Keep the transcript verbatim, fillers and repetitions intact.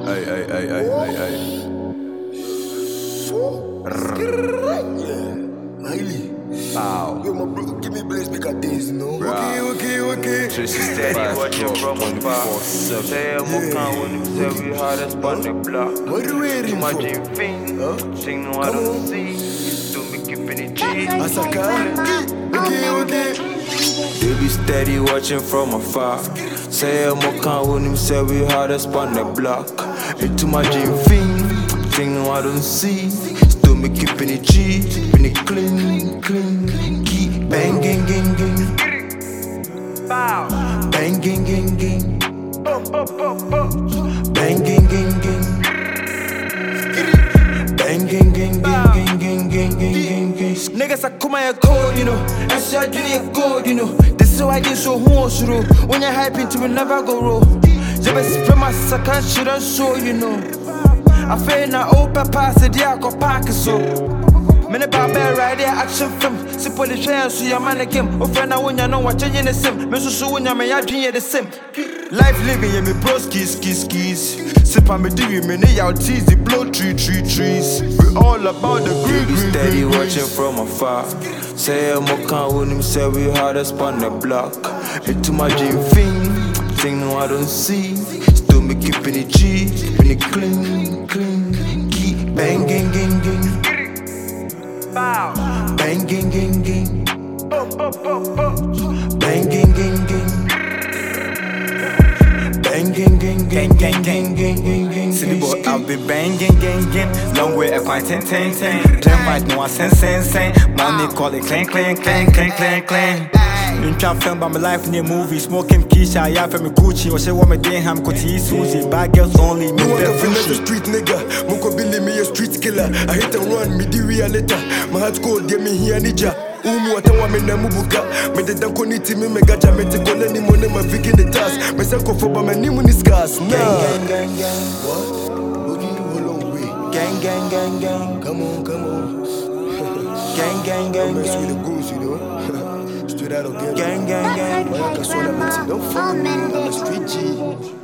Ay, ay, ay, ay, ay, ay. Miley. Wow. Yo, my brother, give me blaze, make a dance, you know. Bruh. Okay, okay, okay. Tracy Steady watching from afar. Say I'm a can when you say we hard as on the block. What are you waiting Too much for? in fiend. Huh? Sing no I don't see. Do me keeping it G. Asaka. Okay, okay. They be steady watching from afar. Say I'm a can when you say we hard as on the block. It's too much in fiend. Sing no I don't see. Still me keeping it G. Keeping it clean, clean. Keep banging, gang, gang. Bang, gang, gang, gang. Bang, gang, gang, gang. Bang, gang, gang, gang, gang, gang, gang, gang, gang, gang. Niggas I come my code, you know. I say I do it gold, you know. This is why I did so horse, you know. When you're hyping to me, never go roll. You best spend my second shit on show, you know. I feel na open pass it, yeah, I go park it so. Many bad right there, action film. Simple the train, so your man again. Oh, friend, I want you know what changing the sim. Me so so when you me, I dream the sim. Life living, yeah, me bro skis, skis, skis. Sip on me, do you, me, they out tease, the blow tree, tree, trees. We all about the green, green, steady green, watching green. From afar. Say I'm a can when him say we hard as on the block. It's too much in fiend. Thing no I don't see. Still me keeping it G, keeping it clean, clean. Keep banging, gang, gang. Bang, gang, gang, gang. Bang, gang, gang, gang. Bang, gang, gang, gang, gang, gang, gang, gang, gang. Silly boy, I've been banging, gang, gang. Long way, I quite ten, ten, ten. Them right now, I sense, sense, sense. Money call it clang, clang, clang, clang, clang, clang. In trap film by my life near movie. Smoking Keisha, yeah, from me Gucci. Or say what me doing, ham, Kuti, Susie. Bad girls only, me You want the to finish the street nigga. Munko Billy me a street killer. I hit and run, me the real later. My heart cold, get me here ninja. Umu watawa me na mubuka. Me de danko ni timi me gacha. Me te kone ni mone ma viki the task. Me sanko foba me ni muni scars. Nah. gang, gang, gang. What? Boogie roll on way. Gang, gang, gang, gang. Come on, come on. Gang, gang, gang, Mess with the gang. goose, you know. Straight out of ghetto. Gang, gang, gang. But I can swallow me. Don't follow me. I'm a street G.